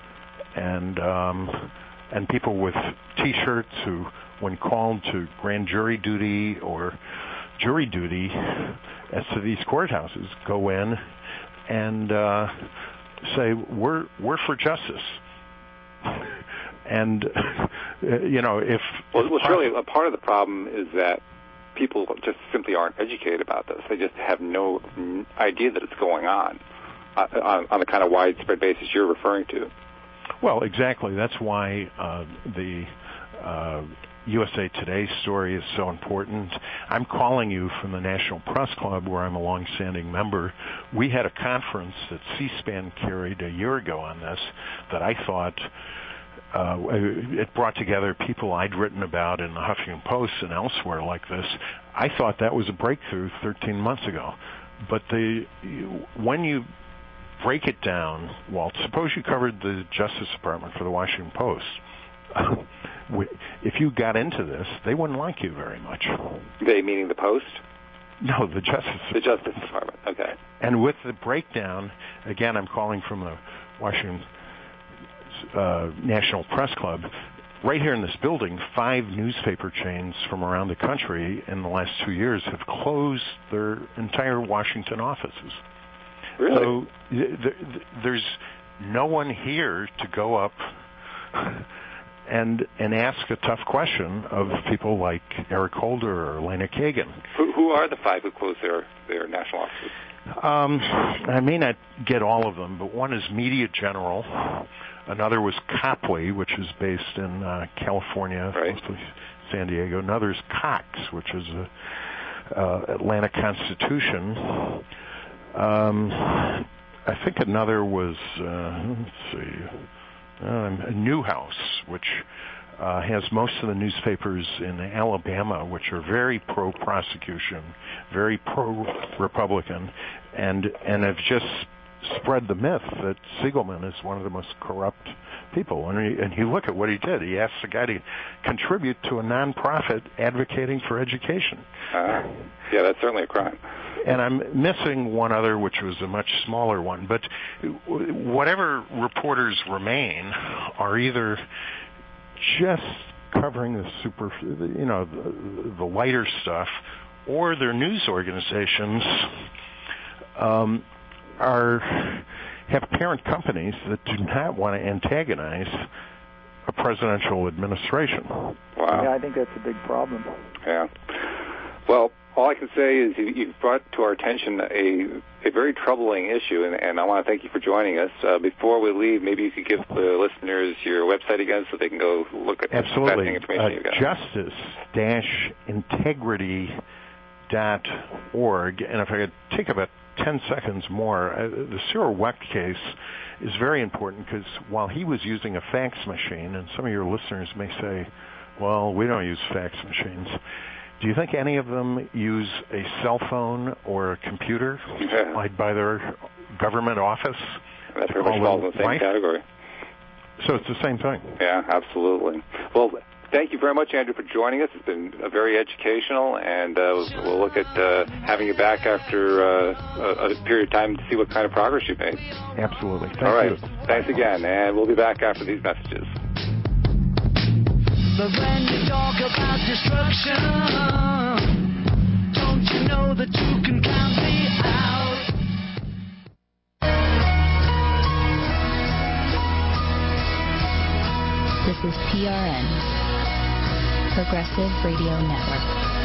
and people with T-shirts who, when called to grand jury duty or jury duty as to these courthouses, go in and say, we're for justice. And, if... Well, surely a part of the problem is that people just simply aren't educated about this. They just have no idea that it's going on the kind of widespread basis you're referring to. Well, exactly. That's why the USA Today story is so important. I'm calling you from the National Press Club, where I'm a longstanding member. We had a conference that C-SPAN carried a year ago on this that I thought it brought together people I'd written about in the Huffington Post and elsewhere like this. I thought that was a breakthrough 13 months ago. But when you break it down, Walt, suppose you covered the Justice Department for the Washington Post. If you got into this, they wouldn't like you very much. They meaning the Post? No, the Justice Department. The Justice Department, okay. And with the breakdown, again, I'm calling from the Washington National Press Club. Right here in this building, 5 newspaper chains from around the country in the last 2 years have closed their entire Washington offices. Really? So there's no one here to go up and ask a tough question of people like Eric Holder or Lena Kagan. Who are the 5 who closed their national offices? I may not get all of them, but one is Media General. Another was Copley, which is based in California, right. Mostly San Diego. Another is Cox, which is Atlanta Constitution. I think another was, Newhouse, which has most of the newspapers in Alabama, which are very pro-prosecution, very pro-Republican, and have just spread the myth that Siegelman is one of the most corrupt people. And you look at what he did. He asked the guy to contribute to a nonprofit advocating for education. Yeah, that's certainly a crime. And I'm missing one other, which was a much smaller one. But whatever reporters remain are either just covering the lighter stuff, or their news organizations have parent companies that do not want to antagonize a presidential administration. Wow. Yeah, I think that's a big problem. Yeah. Well, all I can say is you've brought to our attention a very troubling issue, and I want to thank you for joining us. Before we leave, maybe you could give the listeners your website again so they can go look at the fascinating information you've got. justice-integrity.org. And if I could take about 10 seconds more, the Cyril Wecht case is very important because while he was using a fax machine, and some of your listeners may say, well, we don't use fax machines. Do you think any of them use a cell phone or a computer supplied by their government office? That pretty much falls in the same category. So it's the same thing. Yeah, absolutely. Well, thank you very much, Andrew, for joining us. It's been very educational, and we'll look at having you back after a period of time to see what kind of progress you've made. Absolutely. All right. Thanks again, and we'll be back after these messages. But when you talk about destruction, don't you know that you can count me out? This is PRN, Progressive Radio Network.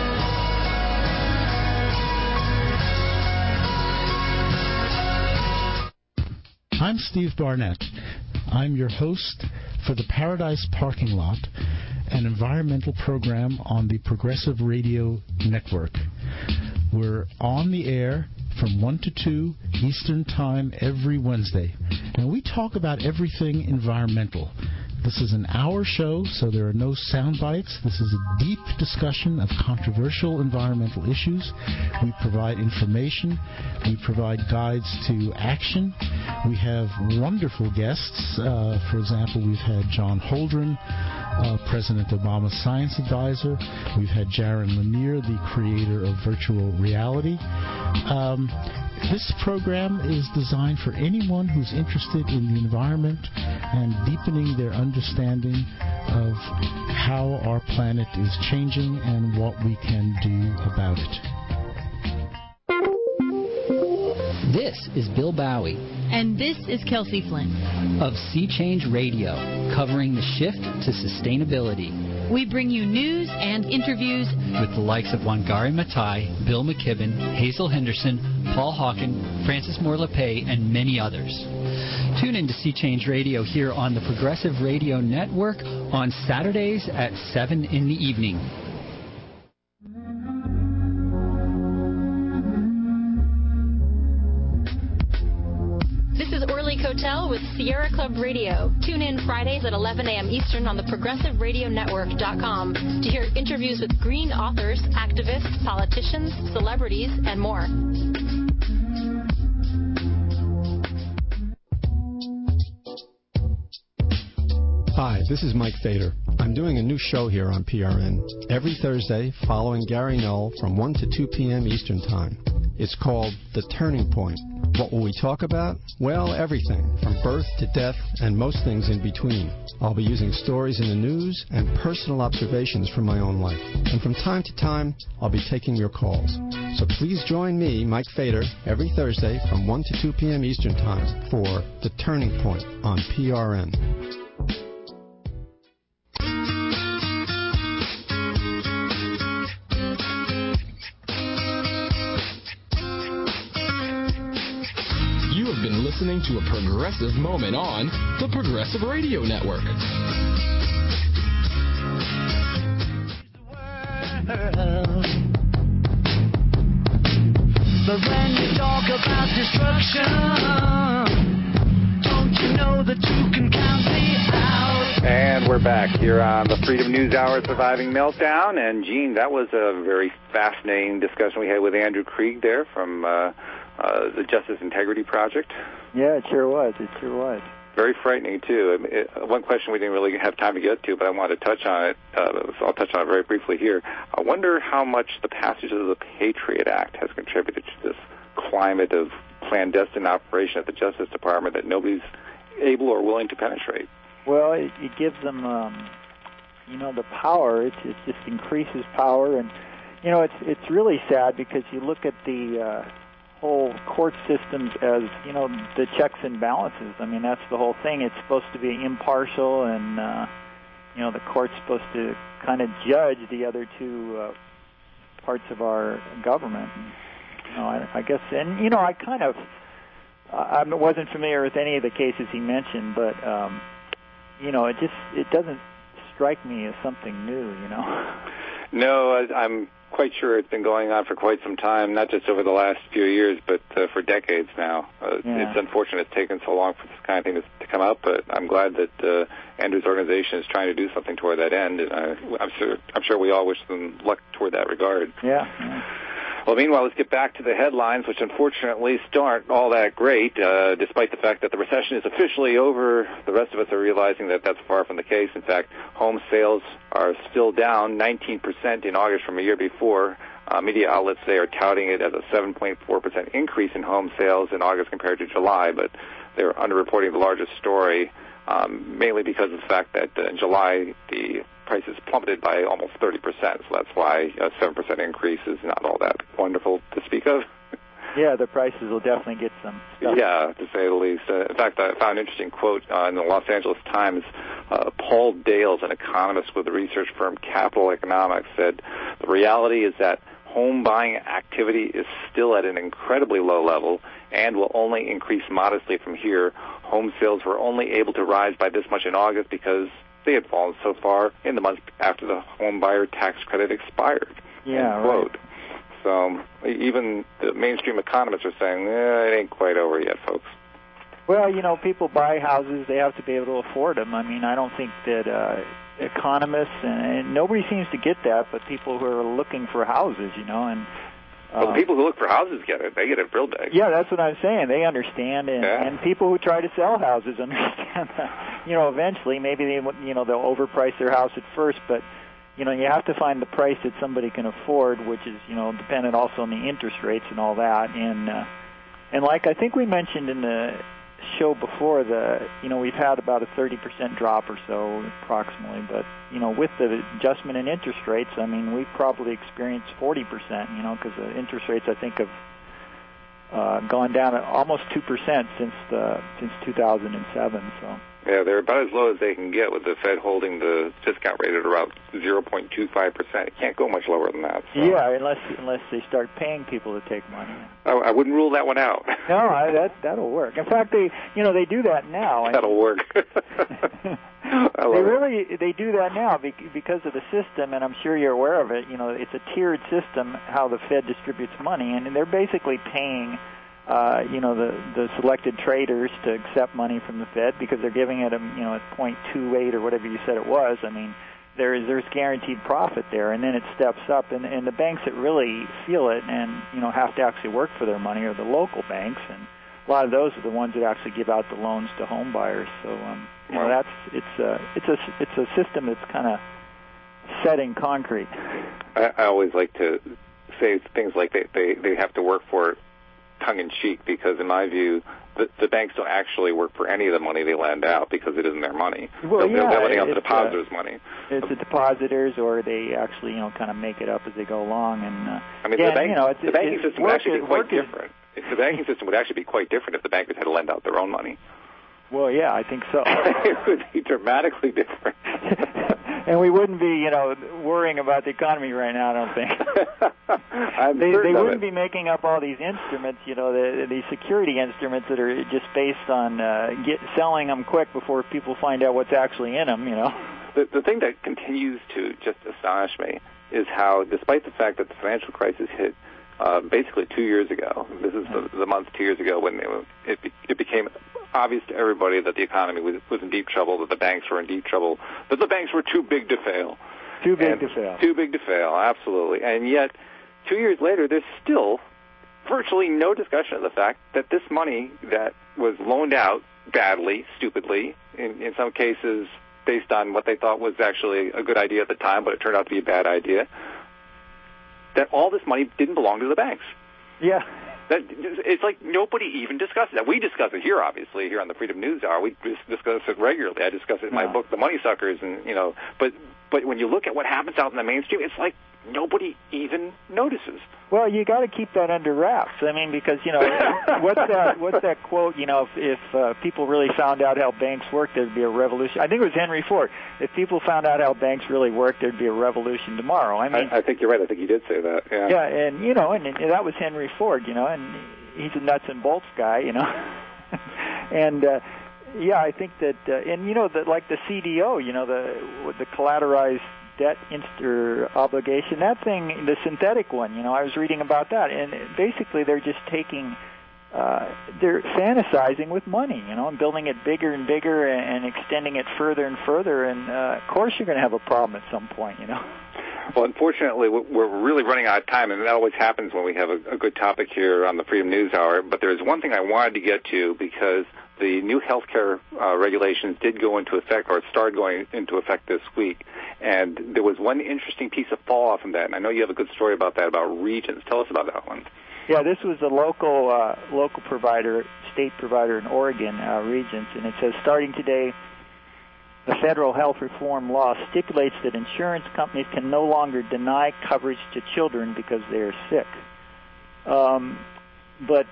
I'm Steve Barnett. I'm your host for the Paradise Parking Lot, an environmental program on the Progressive Radio Network. We're on the air from 1 to 2 Eastern Time every Wednesday, and we talk about everything environmental. This is an hour show, so there are no sound bites. This is a deep discussion of controversial environmental issues. We provide information. We provide guides to action. We have wonderful guests. For example, we've had John Holdren, President Obama's science advisor. We've had Jaron Lanier, the creator of virtual reality. This program is designed for anyone who's interested in the environment and deepening their understanding of how our planet is changing and what we can do about it. This is Bill Bowie. And this is Kelsey Flynn. Of Sea Change Radio, covering the shift to sustainability. We bring you news and interviews with the likes of Wangari Maathai, Bill McKibben, Hazel Henderson, Paul Hawken, Francis Moore LePay, and many others. Tune in to Sea Change Radio here on the Progressive Radio Network on Saturdays at 7 in the evening. Cotel with Sierra Club Radio. Tune in Fridays at 11 a.m. Eastern on the ProgressiveRadioNetwork.com to hear interviews with green authors, activists, politicians, celebrities, and more. Hi, this is Mike Fader. I'm doing a new show here on PRN every Thursday following Gary Null from 1 to 2 p.m. Eastern Time. It's called The Turning Point. What will we talk about? Well, everything, from birth to death and most things in between. I'll be using stories in the news and personal observations from my own life. And from time to time, I'll be taking your calls. So please join me, Mike Fader, every Thursday from 1 to 2 p.m. Eastern Time for The Turning Point on PRN. Listening to a progressive moment on the Progressive Radio Network. But when you talk about destruction, don't you know that you can count me out? And we're back here on the Freedom News Hour Surviving Meltdown. And, Gene, that was a very fascinating discussion we had with Andrew Krieg there from the Justice Integrity Project. Yeah, it sure was. It sure was. Very frightening, too. One question we didn't really have time to get to, but I wanted to touch on it. So I'll touch on it very briefly here. I wonder how much the passage of the Patriot Act has contributed to this climate of clandestine operation at the Justice Department that nobody's able or willing to penetrate. Well, it gives them the power. It just increases power, and it's really sad because you look at the whole court systems as the checks and balances. I mean, that's the whole thing. It's supposed to be impartial, and the court's supposed to kind of judge the other two parts of our government. I guess, and I wasn't familiar with any of the cases he mentioned, but it doesn't strike me as something new. No, I'm quite sure it's been going on for quite some time, not just over the last few years, but for decades now. It's unfortunate it's taken so long for this kind of thing to come up, but I'm glad that Andrew's organization is trying to do something toward that end, and I'm sure we all wish them luck toward that regard. Yeah. Well, meanwhile, let's get back to the headlines, which unfortunately still aren't all that great. Despite the fact that the recession is officially over, the rest of us are realizing that that's far from the case. In fact, home sales are still down 19% in August from a year before. Media outlets today are touting it as a 7.4% increase in home sales in August compared to July, but they're underreporting the largest story, mainly because of the fact that in July the prices plummeted by almost 30%, so that's why a 7% increase is not all that wonderful to speak of. Yeah, the prices will definitely get some stuff. Yeah, to say the least. In fact, I found an interesting quote in the Los Angeles Times. Paul Dales, an economist with the research firm Capital Economics, said, "The reality is that home buying activity is still at an incredibly low level and will only increase modestly from here. Home sales were only able to rise by this much in August because they had fallen so far in the months after the home buyer tax credit expired." Yeah, right. So even the mainstream economists are saying, it ain't quite over yet, folks. Well, people buy houses. They have to be able to afford them. I mean, I don't think that economists, and nobody seems to get that, but people who are looking for houses, and... Well, the people who look for houses get it. They get it real big. Yeah, that's what I'm saying. They understand, and people who try to sell houses understand that. Eventually, maybe they'll overprice their house at first, but you have to find the price that somebody can afford, which is dependent also on the interest rates and all that. And like I think we mentioned in the show before, we've had about a 30% drop or so approximately, but with the adjustment in interest rates, I mean, we've probably experienced 40%, because the interest rates I think have gone down at almost 2% since 2007. So yeah, they're about as low as they can get, with the Fed holding the discount rate at around 0.25%. It can't go much lower than that. So. Yeah, unless they start paying people to take money. I wouldn't rule that one out. No, that'll work. In fact, they do that now. That'll work. They do that now because of the system, and I'm sure you're aware of it. It's a tiered system how the Fed distributes money, and they're basically paying the selected traders to accept money from the Fed because they're giving it at 0.28 or whatever you said it was. I mean, there's guaranteed profit there, and then it steps up, and the banks that really feel it and have to actually work for their money are the local banks, and a lot of those are the ones that actually give out the loans to home buyers. So it's a system that's kind of set in concrete. I always like to say things like they have to work for it tongue-in-cheek, because in my view, the banks don't actually work for any of the money they lend out because it isn't their money. Well, they're letting out the depositors' money. It's the depositors, or they actually, kind of make it up as they go along. And I mean, the banking system would actually be quite different. The banking system would actually be quite different if the bankers had to lend out their own money. Well, yeah, I think so. It would be dramatically different. And we wouldn't be, worrying about the economy right now, I don't think. They wouldn't be making up all these instruments, these security instruments that are just based on selling them quick before people find out what's actually in them, The thing that continues to just astonish me is how, despite the fact that the financial crisis hit basically 2 years ago, this is the month 2 years ago when it became obvious to everybody that the economy was in deep trouble, that the banks were in deep trouble, that the banks were too big to fail. Too big to fail. Too big to fail, absolutely. And yet, 2 years later, there's still virtually no discussion of the fact that this money that was loaned out badly, stupidly, in some cases based on what they thought was actually a good idea at the time, but it turned out to be a bad idea, that all this money didn't belong to the banks. Yeah. It's like nobody even discusses that. We discuss it here, obviously, here on the Freedom News Hour. We discuss it regularly. I discuss it in my book, The Money Suckers, and But when you look at what happens out in the mainstream, it's like nobody even notices. Well, you got to keep that under wraps. I mean, because what's that quote? If people really found out how banks work, there'd be a revolution. I think it was Henry Ford. If people found out how banks really work, there'd be a revolution tomorrow. I mean, I think you're right. I think you did say that. Yeah. Yeah, and and that was Henry Ford. And he's a nuts and bolts guy. And I think that that like the CDO, the collateralized debt obligation, that thing, the synthetic one, I was reading about that, and basically they're just taking, they're fantasizing with money, and building it bigger and bigger and extending it further and further, and of course you're going to have a problem at some point, Well, unfortunately, we're really running out of time, and that always happens when we have a good topic here on the Freedom News Hour, but there's one thing I wanted to get to, because the new healthcare regulations did go into effect, or started going into effect this week, and there was one interesting piece of fallout from that, and I know you have a good story about that, about Regence. Tell us about that one. Yeah, this was a local provider, state provider in Oregon, Regence, and it says, starting today, the federal health reform law stipulates that insurance companies can no longer deny coverage to children because they are sick. But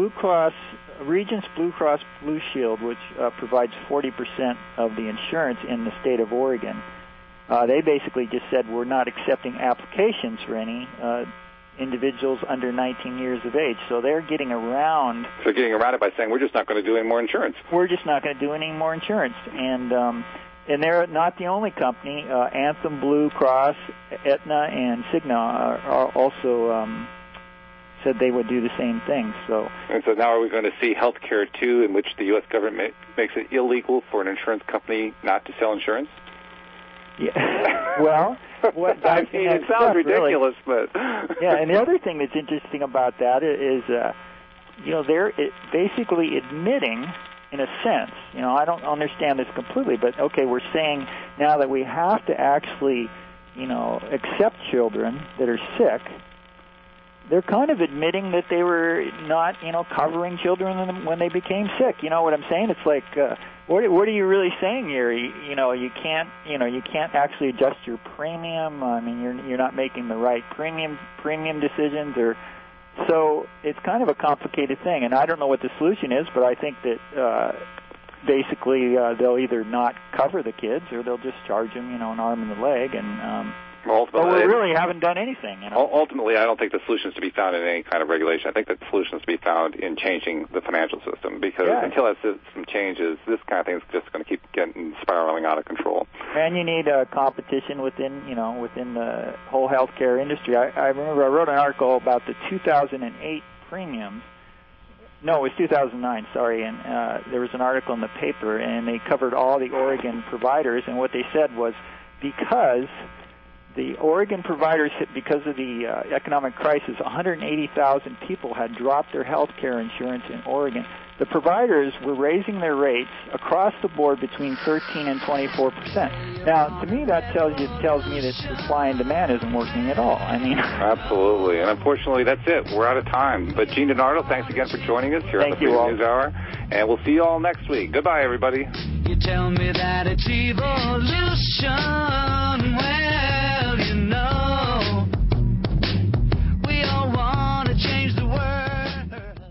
Regence Blue Cross Blue Shield, which provides 40% of the insurance in the state of Oregon, they basically just said we're not accepting applications for any individuals under 19 years of age. So they're getting around. So getting around it by saying we're just not going to do any more insurance. We're just not going to do any more insurance. And they're not the only company. Anthem Blue Cross, Aetna, and Cigna are also said they would do the same thing. And so now are we going to see health care, too, in which the U.S. government makes it illegal for an insurance company not to sell insurance? Yeah. Well, it sounds ridiculous, really. But yeah, and the other thing that's interesting about that is, they're basically admitting, in a sense, I don't understand this completely, but okay, we're saying now that we have to actually, accept children that are sick. They're kind of admitting that they were not, covering children when they became sick. You know what I'm saying? It's like, what are you really saying here? You can't actually adjust your premium. I mean, you're not making the right premium decisions, so it's kind of a complicated thing. And I don't know what the solution is, but I think that basically they'll either not cover the kids or they'll just charge them, an arm and a leg, and. But we really haven't done anything. Ultimately, I don't think the solution is to be found in any kind of regulation. I think the solution is to be found in changing the financial system, because until that system changes, this kind of thing is just going to keep spiraling out of control. And you need competition within the whole healthcare industry. I remember I wrote an article about the 2008 premiums. No, it was 2009, sorry, and there was an article in the paper, and they covered all the Oregon providers, and what they said was because the Oregon providers, because of the economic crisis, 180,000 people had dropped their health care insurance in Oregon. The providers were raising their rates across the board between 13 and 24%. Now, to me, that tells me that supply and demand isn't working at all. I mean, absolutely. And unfortunately, that's it. We're out of time. But Gene DiNardo, thanks again for joining us here on the Freedom News Hour. And we'll see you all next week. Goodbye, everybody. You tell me that it's evolution.